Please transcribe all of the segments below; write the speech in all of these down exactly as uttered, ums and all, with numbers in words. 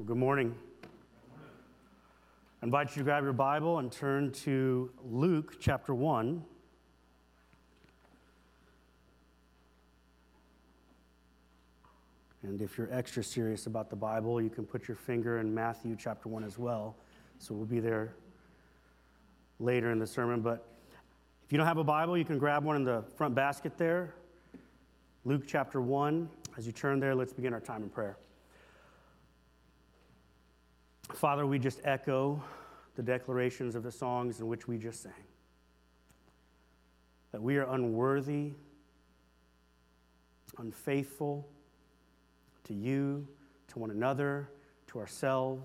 Good morning. I invite you to grab your Bible and turn to Luke chapter one. And if you're extra serious about the Bible, you can put your finger in Matthew chapter one as well. So we'll be there later in the sermon. But if you don't have a Bible, you can grab one in the front basket there. Luke chapter one. As you turn there, let's begin our time in prayer. Father, we just echo the declarations of the songs in which we just sang. That we are unworthy, unfaithful to you, to one another, to ourselves.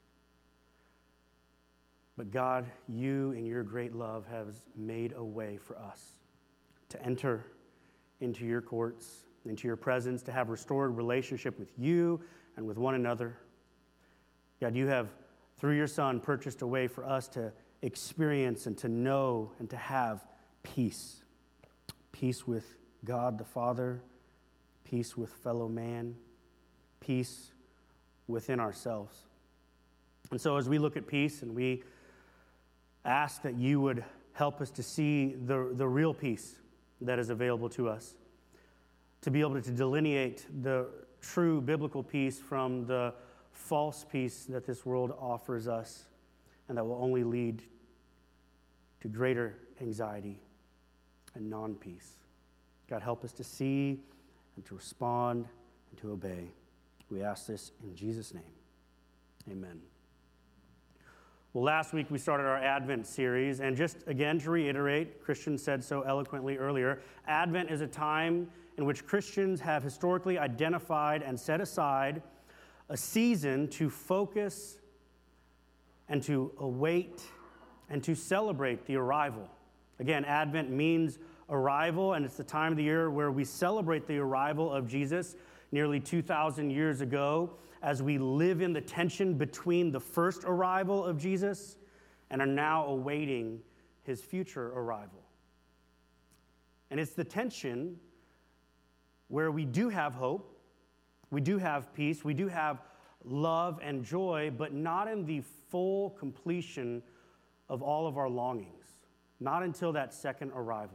But God, you in your great love have made a way for us to enter into your courts, into your presence, to have restored relationship with you and with one another. God, you have, through your Son, purchased a way for us to experience and to know and to have peace. Peace with God the Father, peace with fellow man, peace within ourselves. And so as we look at peace and we ask that you would help us to see the, the real peace that is available to us, to be able to delineate the true biblical peace from the false peace that this world offers us, and that will only lead to greater anxiety and non-peace. God, help us to see and to respond and to obey. We ask this in Jesus' name. Amen. Well, last week we started our Advent series, and just again to reiterate, Christian said so eloquently earlier, Advent is a time in which Christians have historically identified and set aside a season to focus and to await and to celebrate the arrival. Again, Advent means arrival, and it's the time of the year where we celebrate the arrival of Jesus nearly two thousand years ago, as we live in the tension between the first arrival of Jesus and are now awaiting his future arrival. And it's the tension where we do have hope, we do have peace, we do have love and joy, but not in the full completion of all of our longings, not until that second arrival.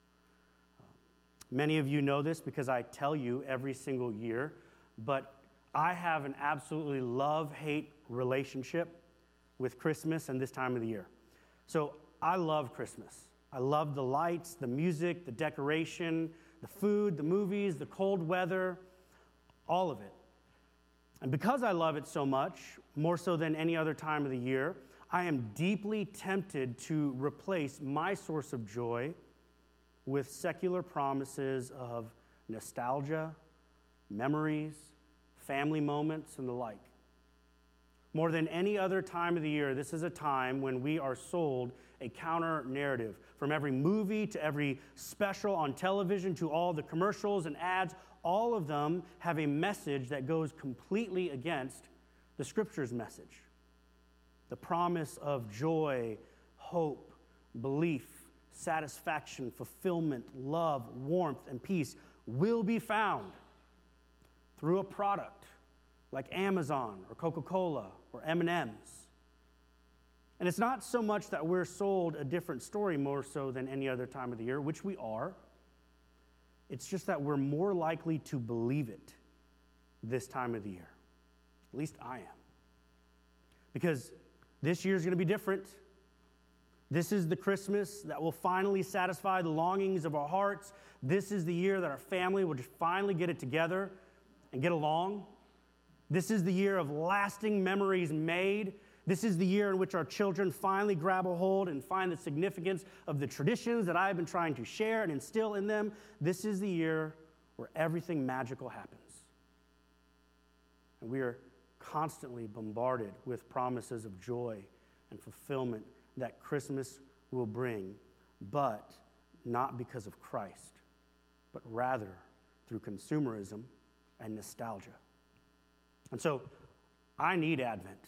Many of you know this because I tell you every single year, but I have an absolutely love-hate relationship with Christmas and this time of the year. So I love Christmas. I love the lights, the music, the decoration, the food, the movies, the cold weather, all of it. And because I love it so much, more so than any other time of the year, I am deeply tempted to replace my source of joy with secular promises of nostalgia, memories, family moments, and the like. More than any other time of the year, this is a time when we are sold a counter narrative. From every movie to every special on television to all the commercials and ads, all of them have a message that goes completely against the Scripture's message. The promise of joy, hope, belief, satisfaction, fulfillment, love, warmth, and peace will be found through a product like Amazon or Coca-Cola or M and M's. And it's not so much that we're sold a different story more so than any other time of the year, which we are. It's just that we're more likely to believe it this time of the year. At least I am. Because this year's going to be different. This is the Christmas that will finally satisfy the longings of our hearts. This is the year that our family will just finally get it together and get along. This is the year of lasting memories made. This is the year in which our children finally grab a hold and find the significance of the traditions that I've been trying to share and instill in them. This is the year where everything magical happens. And we are constantly bombarded with promises of joy and fulfillment that Christmas will bring, but not because of Christ, but rather through consumerism and nostalgia. And so I need Advent.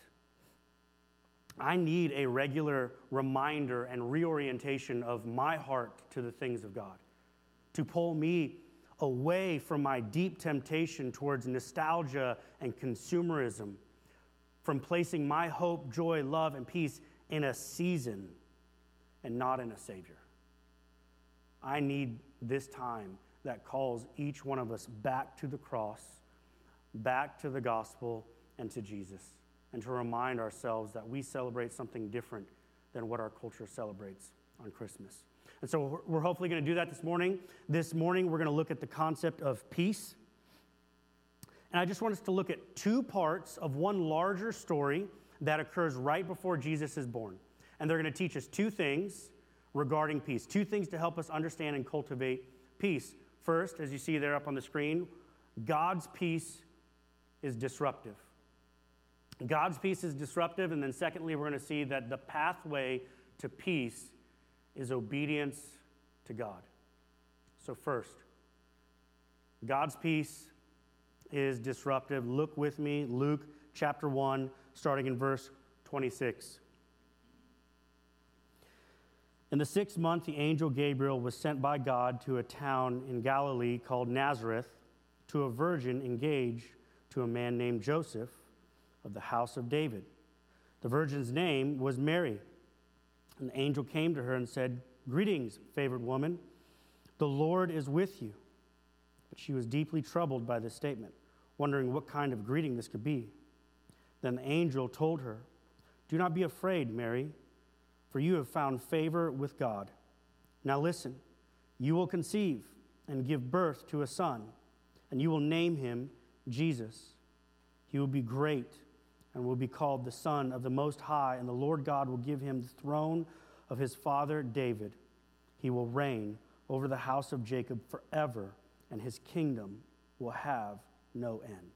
I need a regular reminder and reorientation of my heart to the things of God, to pull me away from my deep temptation towards nostalgia and consumerism, from placing my hope, joy, love, and peace in a season and not in a Savior. I need this time that calls each one of us back to the cross, back to the gospel, and to Jesus, and to remind ourselves that we celebrate something different than what our culture celebrates on Christmas. And so we're hopefully going to do that this morning. This morning, we're going to look at the concept of peace. And I just want us to look at two parts of one larger story that occurs right before Jesus is born. And they're going to teach us two things regarding peace, two things to help us understand and cultivate peace. First, as you see there up on the screen, God's peace is disruptive. God's peace is disruptive, and then secondly, we're going to see that the pathway to peace is obedience to God. So first, God's peace is disruptive. Look with me, Luke chapter one, starting in verse twenty-six. In the sixth month, the angel Gabriel was sent by God to a town in Galilee called Nazareth, to a virgin engaged to a man named Joseph of the house of David. The virgin's name was Mary. And the angel came to her and said, "Greetings, favored woman. The Lord is with you." But she was deeply troubled by this statement, wondering what kind of greeting this could be. Then the angel told her, "Do not be afraid, Mary, for you have found favor with God. Now listen, you will conceive and give birth to a son, and you will name him Jesus. He will be great and will be called the Son of the Most High, and the Lord God will give him the throne of his father David. He will reign over the house of Jacob forever, and his kingdom will have no end."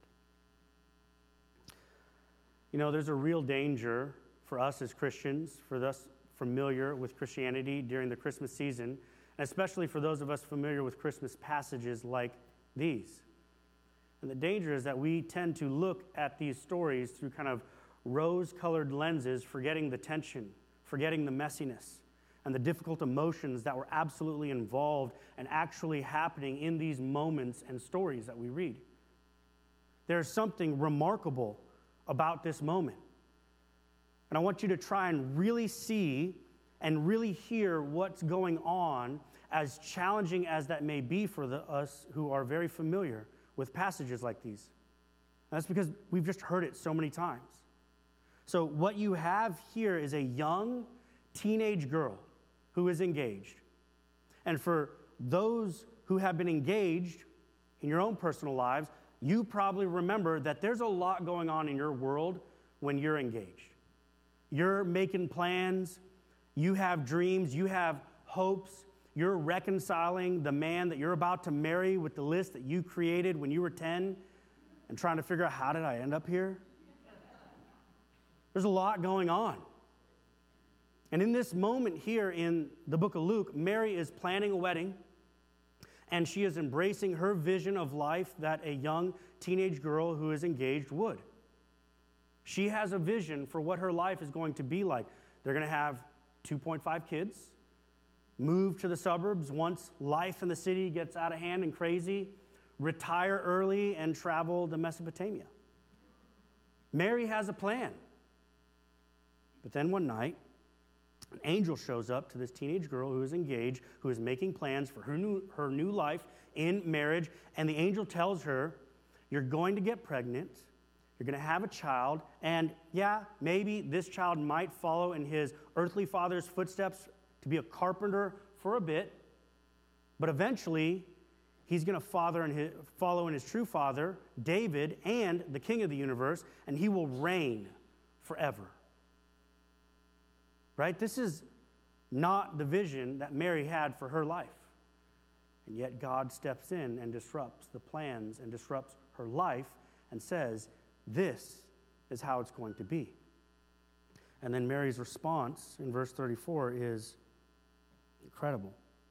You know, there's a real danger for us as Christians, for us familiar with Christianity during the Christmas season, and especially for those of us familiar with Christmas passages like these. And the danger is that we tend to look at these stories through kind of rose-colored lenses, forgetting the tension, forgetting the messiness, and the difficult emotions that were absolutely involved and actually happening in these moments and stories that we read. There's something remarkable about this moment. And I want you to try and really see and really hear what's going on, as challenging as that may be for the, us who are very familiar with passages like these. And that's because we've just heard it so many times. So what you have here is a young teenage girl who is engaged. And for those who have been engaged in your own personal lives, you probably remember that there's a lot going on in your world when you're engaged. You're making plans, you have dreams, you have hopes. You're reconciling the man that you're about to marry with the list that you created when you were ten and trying to figure out, how did I end up here? There's a lot going on. And in this moment here in the book of Luke, Mary is planning a wedding, and she is embracing her vision of life that a young teenage girl who is engaged would. She has a vision for what her life is going to be like. They're going to have two point five kids, move to the suburbs once life in the city gets out of hand and crazy, retire early, and travel to Mesopotamia. Mary has a plan. But then one night, an angel shows up to this teenage girl who is engaged, who is making plans for her new, her new life in marriage, and the angel tells her, "You're going to get pregnant, you're going to have a child, and yeah, maybe this child might follow in his earthly father's footsteps to be a carpenter for a bit, but eventually he's going to father in his, follow in his true father, David, and the king of the universe, and he will reign forever." Right? This is not the vision that Mary had for her life. And yet God steps in and disrupts the plans and disrupts her life and says, this is how it's going to be. And then Mary's response in verse thirty-four is incredible.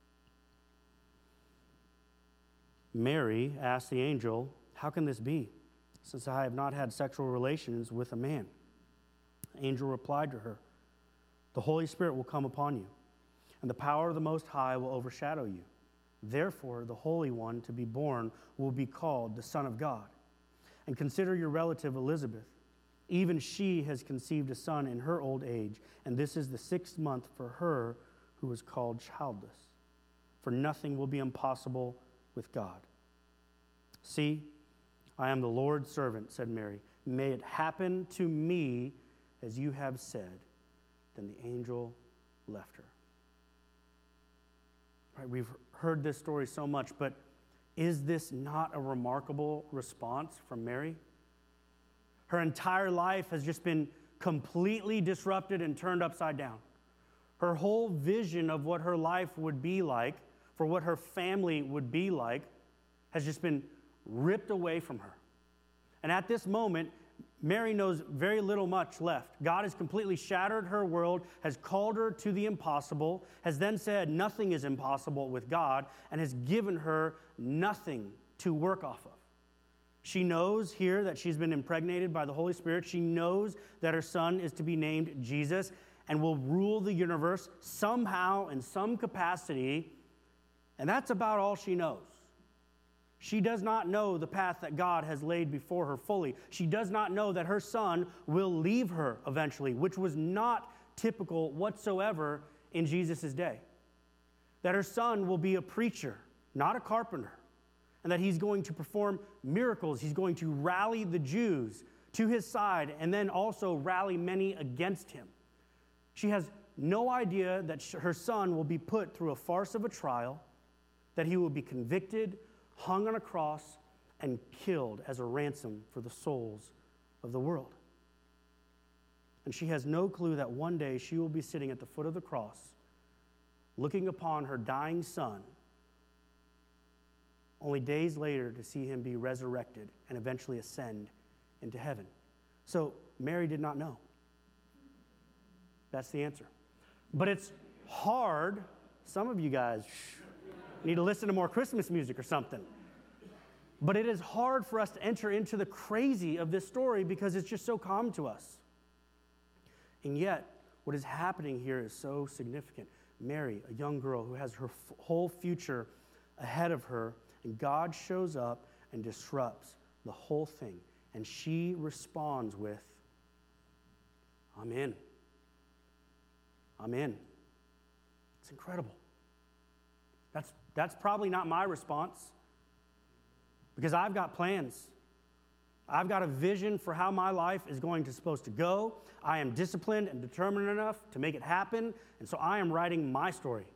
Mary asked the angel, "How can this be, since I have not had sexual relations with a man?" The angel replied to her, "The Holy Spirit will come upon you, and the power of the Most High will overshadow you. Therefore, the Holy One to be born will be called the Son of God. And consider your relative Elizabeth. Even she has conceived a son in her old age, and this is the sixth month for her who is called childless. For nothing will be impossible with God. See, I am the Lord's servant, said Mary. May it happen to me as you have said. Then the angel left her. Right, we've heard this story so much, but is this not a remarkable response from Mary? Her entire life has just been completely disrupted and turned upside down. Her whole vision of what her life would be like, for what her family would be like, has just been ripped away from her. And at this moment, Mary knows very little much left. God has completely shattered her world, has called her to the impossible, has then said nothing is impossible with God, and has given her nothing to work off of. She knows here that she's been impregnated by the Holy Spirit. She knows that her son is to be named Jesus and will rule the universe somehow in some capacity, and that's about all she knows. She does not know the path that God has laid before her fully. She does not know that her son will leave her eventually, which was not typical whatsoever in Jesus' day. That her son will be a preacher, not a carpenter, and that he's going to perform miracles. He's going to rally the Jews to his side and then also rally many against him. She has no idea that her son will be put through a farce of a trial, that he will be convicted, hung on a cross, and killed as a ransom for the souls of the world. And she has no clue that one day she will be sitting at the foot of the cross, looking upon her dying son, only days later to see him be resurrected and eventually ascend into heaven. So Mary did not know. That's the answer. But it's hard. Some of you guys need to listen to more Christmas music or something. But it is hard for us to enter into the crazy of this story because it's just so common to us. And yet, what is happening here is so significant. Mary, a young girl who has her f- whole future ahead of her, and God shows up and disrupts the whole thing. And she responds with, I'm in. I'm in. It's incredible. That's, that's probably not my response because I've got plans. I've got a vision for how my life is going to supposed to go. I am disciplined and determined enough to make it happen, and so I am writing my story.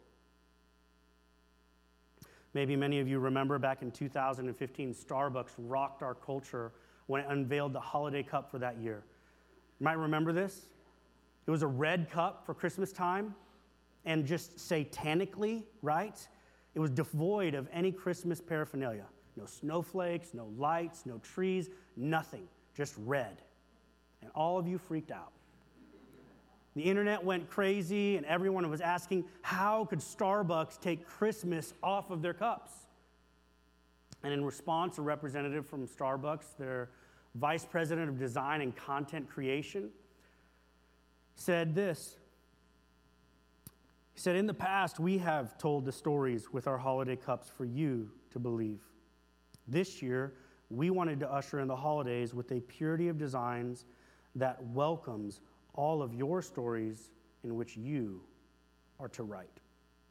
Maybe many of you remember back in two thousand fifteen, Starbucks rocked our culture when it unveiled the holiday cup for that year. You might remember this. It was a red cup for Christmas time, and just satanically, right? It was devoid of any Christmas paraphernalia. No snowflakes, no lights, no trees, nothing, just red. And all of you freaked out. The internet went crazy, and everyone was asking, how could Starbucks take Christmas off of their cups? And in response, a representative from Starbucks, their vice president of design and content creation, said this. He said, in the past, we have told the stories with our holiday cups for you to believe. This year, we wanted to usher in the holidays with a purity of designs that welcomes all of your stories in which you are to write.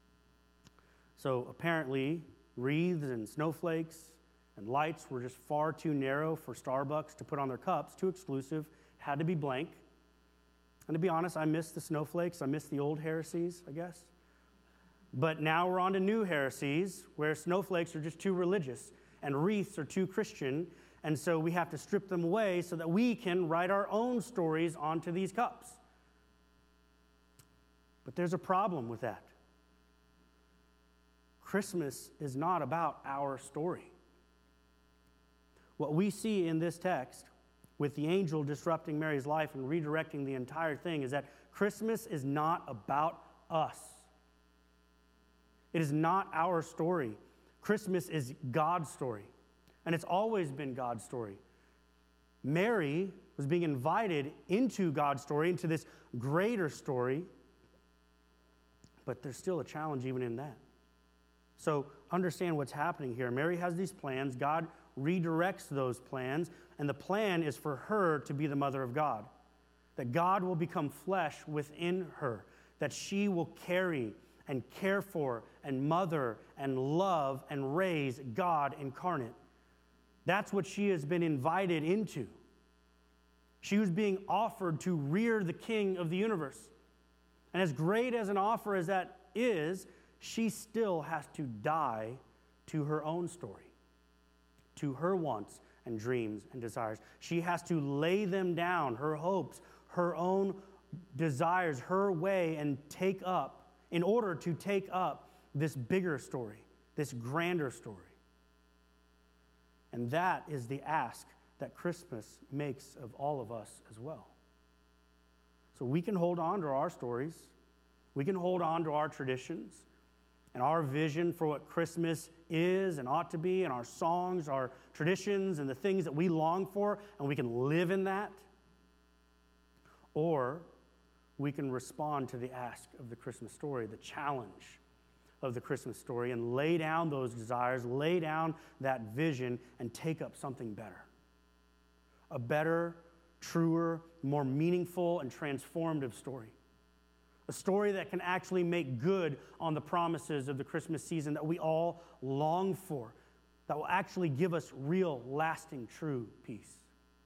So apparently, wreaths and snowflakes and lights were just far too narrow for Starbucks to put on their cups, too exclusive, had to be blank. And to be honest, I miss the snowflakes. I miss the old heresies, I guess. But now we're on to new heresies where snowflakes are just too religious and wreaths are too Christian, and so we have to strip them away so that we can write our own stories onto these cups. But there's a problem with that. Christmas is not about our story. What we see in this text with the angel disrupting Mary's life and redirecting the entire thing is that Christmas is not about us. It is not our story. Christmas is God's story, and it's always been God's story. Mary was being invited into God's story, into this greater story, but there's still a challenge even in that. So understand what's happening here. Mary has these plans. God redirects those plans, and the plan is for her to be the mother of God, that God will become flesh within her, that she will carry and care for and mother and love and raise God incarnate. That's what she has been invited into. She was being offered to rear the King of the universe. And as great as an offer as that is, she still has to die to her own story, to her wants and dreams and desires. She has to lay them down, her hopes, her own desires, her way, and take up, in order to take up this bigger story, this grander story. And that is the ask that Christmas makes of all of us as well. So we can hold on to our stories, we can hold on to our traditions, and our vision for what Christmas is and ought to be, and our songs, our traditions, and the things that we long for, and we can live in that. Or we can respond to the ask of the Christmas story, the challenge of the Christmas story, and lay down those desires, lay down that vision, and take up something better. A better, truer, more meaningful, and transformative story. A story that can actually make good on the promises of the Christmas season that we all long for, that will actually give us real, lasting, true peace.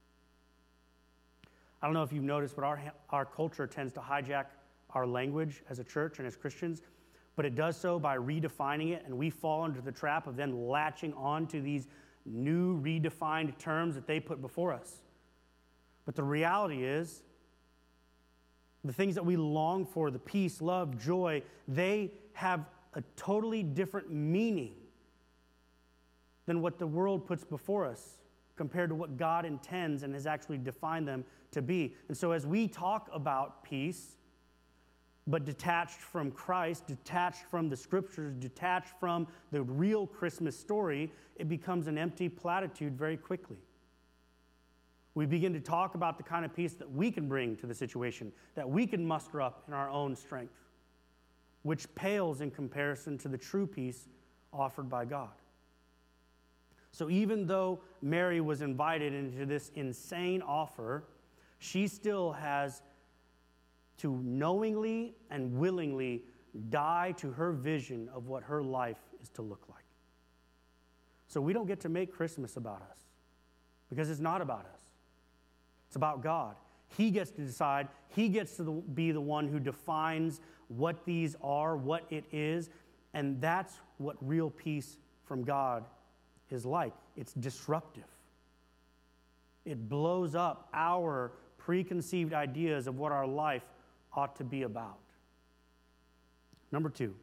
I don't know if you've noticed, but our, our culture tends to hijack our language as a church and as Christians, but it does so by redefining it, and we fall into the trap of then latching on to these new redefined terms that they put before us. But the reality is, the things that we long for, the peace, love, joy, they have a totally different meaning than what the world puts before us compared to what God intends and has actually defined them to be. And so as we talk about peace, but detached from Christ, detached from the Scriptures, detached from the real Christmas story, it becomes an empty platitude very quickly. We begin to talk about the kind of peace that we can bring to the situation, that we can muster up in our own strength, which pales in comparison to the true peace offered by God. So even though Mary was invited into this insane offer, she still has to knowingly and willingly die to her vision of what her life is to look like. So we don't get to make Christmas about us, because it's not about us. It's about God. He gets to decide. He gets to be the one who defines what these are, what it is, and that's what real peace from God is like. It's disruptive. It blows up our preconceived ideas of what our life ought to be about. Number two,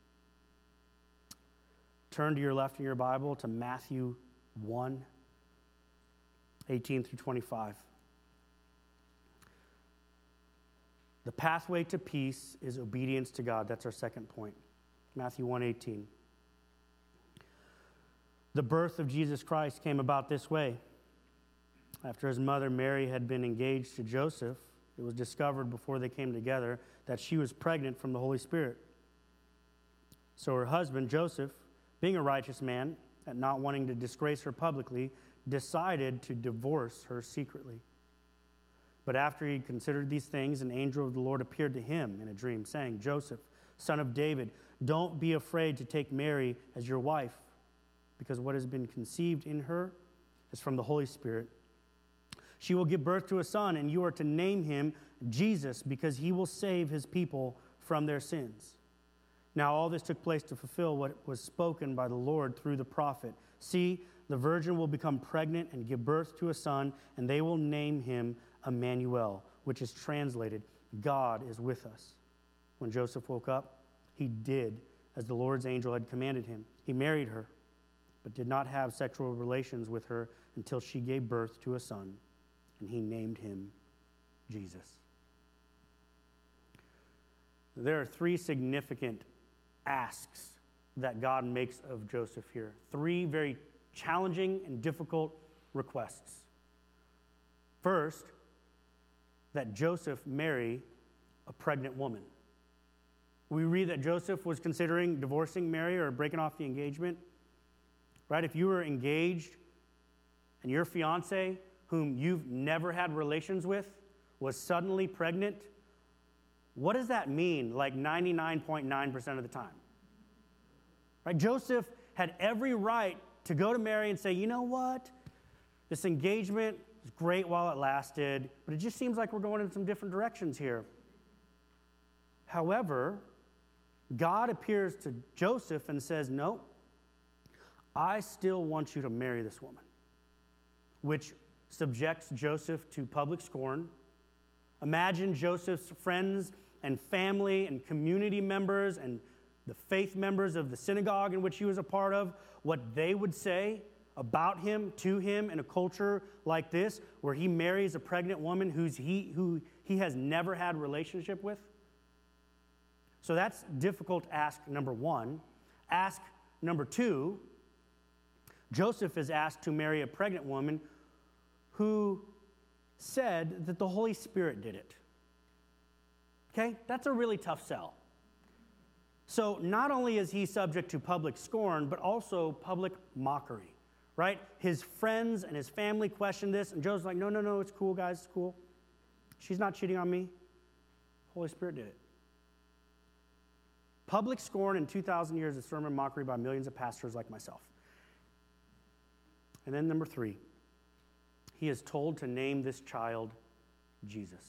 turn to your left in your Bible to Matthew one, eighteen through twenty-five. The pathway to peace is obedience to God. That's our second point. Matthew one eighteen. The birth of Jesus Christ came about this way. After his mother Mary had been engaged to Joseph, it was discovered before they came together that she was pregnant from the Holy Spirit. So her husband, Joseph, being a righteous man, and not wanting to disgrace her publicly, decided to divorce her secretly. But after he considered these things, an angel of the Lord appeared to him in a dream, saying, Joseph, son of David, don't be afraid to take Mary as your wife, because what has been conceived in her is from the Holy Spirit. She will give birth to a son, and you are to name him Jesus, because he will save his people from their sins. Now all this took place to fulfill what was spoken by the Lord through the prophet. See, the virgin will become pregnant and give birth to a son, and they will name him Emmanuel, which is translated, God is with us. When Joseph woke up, he did as the Lord's angel had commanded him. He married her, but did not have sexual relations with her until she gave birth to a son, and he named him Jesus. There are three significant asks that God makes of Joseph here. Three very challenging and difficult requests. First, that Joseph marry a pregnant woman. We read that Joseph was considering divorcing Mary or breaking off the engagement. Right? If you were engaged and your fiance, whom you've never had relations with, was suddenly pregnant, what does that mean like ninety-nine point nine percent of the time? Right? Joseph had every right to go to Mary and say, you know what? This engagement was great while it lasted, but it just seems like we're going in some different directions here. However, God appears to Joseph and says, no, I still want you to marry this woman, which subjects Joseph to public scorn. Imagine Joseph's friends and family and community members and the faith members of the synagogue in which he was a part of, what they would say about him, to him, in a culture like this, where he marries a pregnant woman who's he, who he has never had a relationship with. So that's difficult ask number one. Ask number two, Joseph is asked to marry a pregnant woman who said that the Holy Spirit did it. Okay, that's a really tough sell. So not only is he subject to public scorn, but also public mockery, right? His friends and his family question this, and Joseph's like, no, no, no, it's cool, guys, it's cool. She's not cheating on me. Holy Spirit did it. Public scorn in two thousand years of sermon mockery by millions of pastors like myself. And then number three, he is told to name this child Jesus.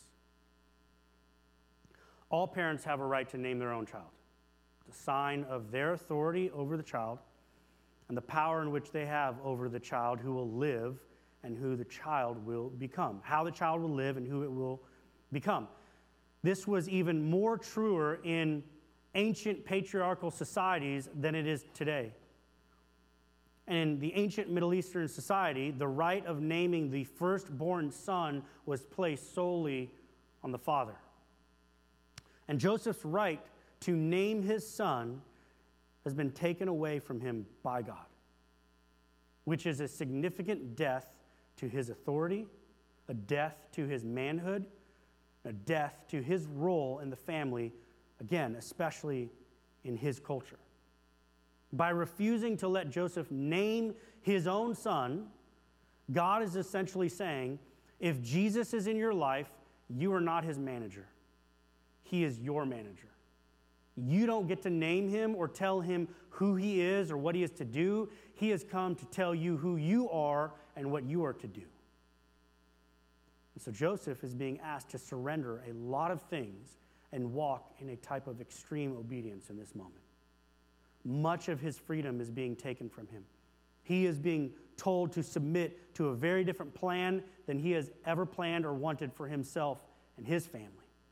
All parents have a right to name their own child. It's a sign of their authority over the child and the power in which they have over the child who will live and who the child will become, how the child will live and who it will become. This was even more truer in ancient patriarchal societies than it is today. And in the ancient Middle Eastern society, the right of naming the firstborn son was placed solely on the father. And Joseph's right to name his son has been taken away from him by God, which is a significant death to his authority, a death to his manhood, a death to his role in the family, again, especially in his culture. By refusing to let Joseph name his own son, God is essentially saying, if Jesus is in your life, you are not his manager. He is your manager. You don't get to name him or tell him who he is or what he is to do. He has come to tell you who you are and what you are to do. And so Joseph is being asked to surrender a lot of things and walk in a type of extreme obedience in this moment. Much of his freedom is being taken from him. He is being told to submit to a very different plan than he has ever planned or wanted for himself and his family.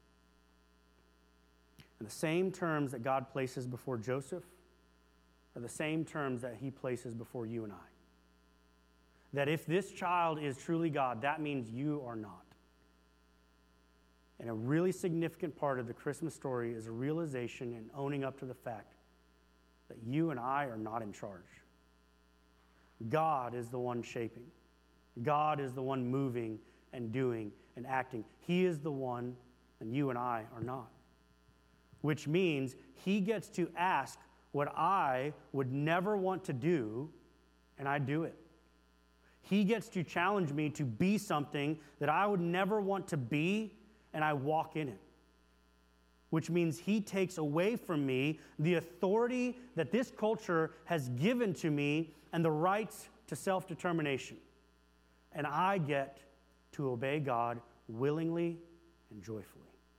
And the same terms that God places before Joseph are the same terms that he places before you and I. That if this child is truly God, that means you are not. And a really significant part of the Christmas story is a realization and owning up to the fact that you and I are not in charge. God is the one shaping. God is the one moving and doing and acting. He is the one, and you and I are not. Which means he gets to ask what I would never want to do, and I do it. He gets to challenge me to be something that I would never want to be, and I walk in it. Which means he takes away from me the authority that this culture has given to me and the rights to self-determination. And I get to obey God willingly and joyfully.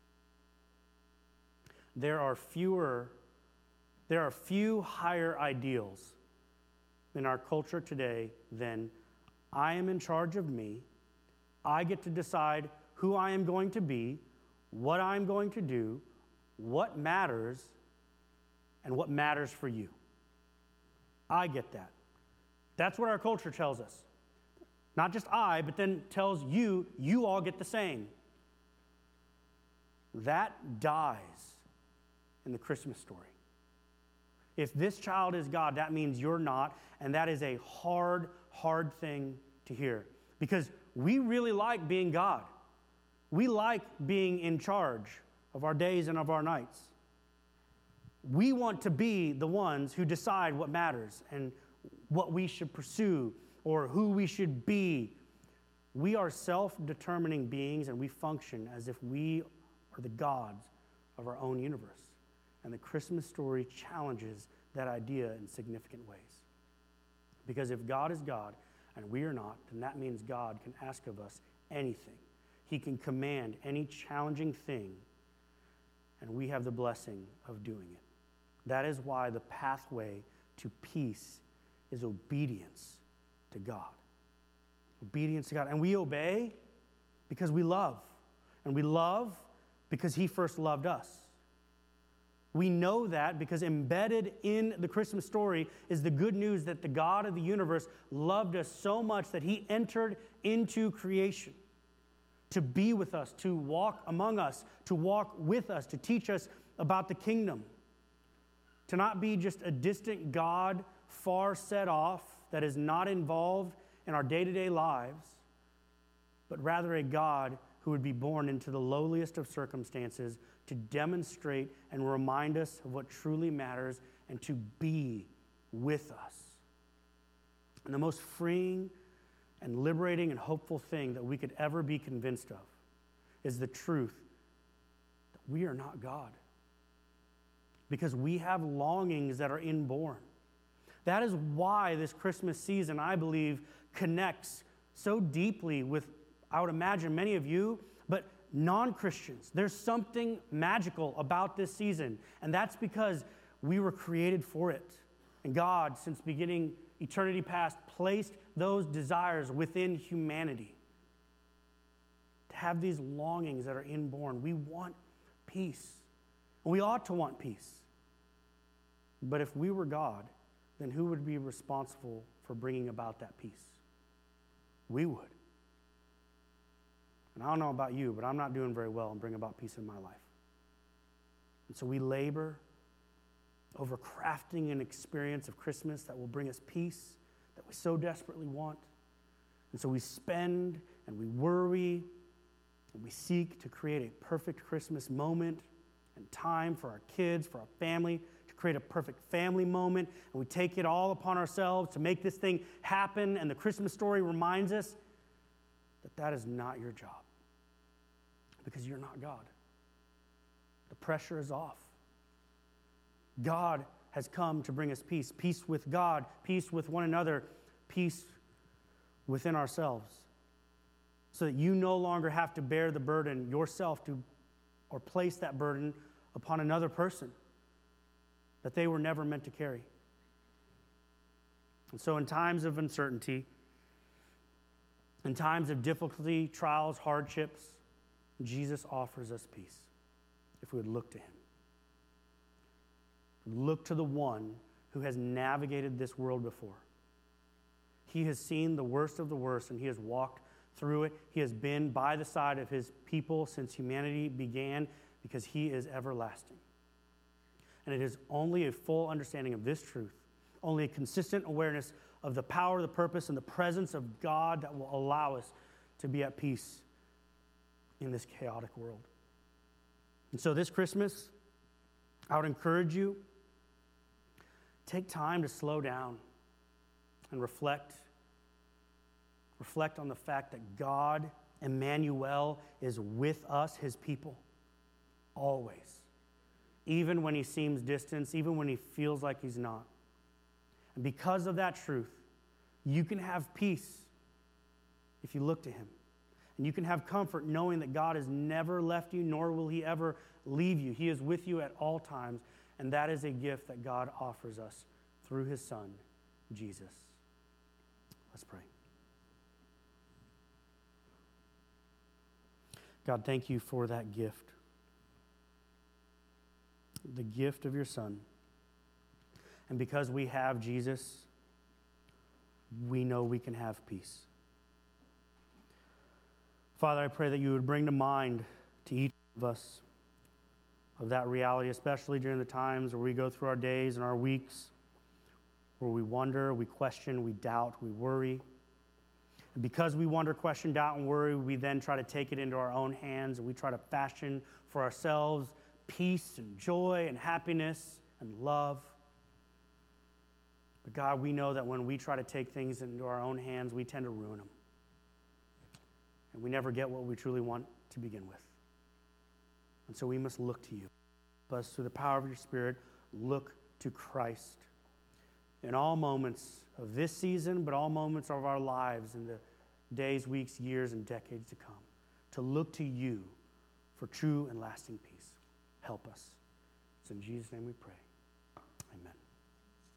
There are fewer, there are few higher ideals in our culture today than I am in charge of me, I get to decide who I am going to be, what I'm going to do, what matters, and what matters for you. I get that. That's what our culture tells us. Not just I, but then tells you, you all get the same. That dies in the Christmas story. If this child is God, that means you're not, and that is a hard, hard thing to hear. Because we really like being God. We like being in charge of our days and of our nights. We want to be the ones who decide what matters and what we should pursue or who we should be. We are self-determining beings, and we function as if we are the gods of our own universe. And the Christmas story challenges that idea in significant ways. Because if God is God and we are not, then that means God can ask of us anything. He can command any challenging thing, and we have the blessing of doing it. That is why the pathway to peace is obedience to God. Obedience to God. And we obey because we love. And we love because He first loved us. We know that because embedded in the Christmas story is the good news that the God of the universe loved us so much that He entered into creation to be with us, to walk among us, to walk with us, to teach us about the kingdom. To not be just a distant God far set off that is not involved in our day-to-day lives, but rather a God who would be born into the lowliest of circumstances to demonstrate and remind us of what truly matters and to be with us. And the most freeing and liberating and hopeful thing that we could ever be convinced of is the truth that we are not God. Because we have longings that are inborn. That is why this Christmas season, I believe, connects so deeply with, I would imagine, many of you, but non-Christians. There's something magical about this season, and that's because we were created for it. And God, since beginning eternity past, placed those desires within humanity to have these longings that are inborn. We want peace, and we ought to want peace. But if we were God, then who would be responsible for bringing about that peace? We would. And I don't know about you, but I'm not doing very well in bringing about peace in my life. And so we labor over crafting an experience of Christmas that will bring us peace that we so desperately want. And so we spend and we worry and we seek to create a perfect Christmas moment and time for our kids, for our family, to create a perfect family moment. And we take it all upon ourselves to make this thing happen. And the Christmas story reminds us that that is not your job, because you're not God. The pressure is off. God has come to bring us peace. Peace with God, peace with one another, peace within ourselves. So that you no longer have to bear the burden yourself to, or place that burden upon another person that they were never meant to carry. And so in times of uncertainty, in times of difficulty, trials, hardships, Jesus offers us peace if we would look to Him. Look to the one who has navigated this world before. He has seen the worst of the worst, and He has walked through it. He has been by the side of His people since humanity began, because He is everlasting. And it is only a full understanding of this truth, only a consistent awareness of the power, the purpose, and the presence of God that will allow us to be at peace in this chaotic world. And so this Christmas, I would encourage you, take time to slow down and reflect. Reflect on the fact that God, Emmanuel, is with us, His people, always. Even when He seems distant, even when He feels like He's not. And because of that truth, you can have peace if you look to Him. And you can have comfort knowing that God has never left you, nor will He ever leave you. He is with you at all times, and that is a gift that God offers us through His Son, Jesus. Let's pray. God, thank You for that gift. The gift of Your Son. And because we have Jesus, we know we can have peace. Father, I pray that You would bring to mind to each of us of that reality, especially during the times where we go through our days and our weeks, where we wonder, we question, we doubt, we worry. And because we wonder, question, doubt, and worry, we then try to take it into our own hands, and we try to fashion for ourselves peace and joy and happiness and love. But God, we know that when we try to take things into our own hands, we tend to ruin them. And we never get what we truly want to begin with. And so we must look to you. But through the power of your Spirit, look to Christ. In all moments of this season, but all moments of our lives in the days, weeks, years, and decades to come, to look to you for true and lasting peace. Help us. It's in Jesus' name we pray. Amen.